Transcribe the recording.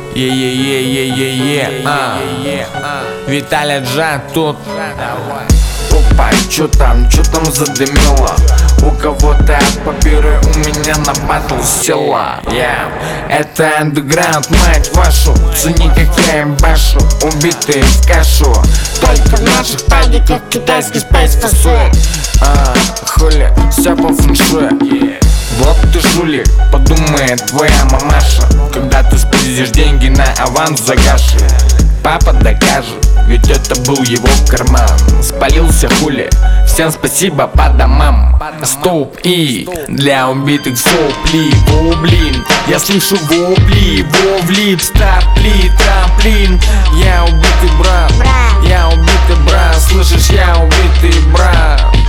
Виталя Джа тут. Опа, чё там задымило? У кого-то папиры, у меня на батл села. Это андеграунд, мать вашу. Цени, как я им башу, убитые в кашу. Только в наших падиках китайский спейс фасует. Хули, всё по фэншую. Вот ты жулик, подумает твоя мамаша, когда ты спиздишь деньги на аванс загаши. Папа докажет, ведь это был его карман. Спалился хули, всем спасибо по домам. Стоп и для убитых сопли. О, блин, я слышу вопли, вовлип, стапли, трамплин. Я убитый брат, я убитый брат, слышишь, я убитый брат.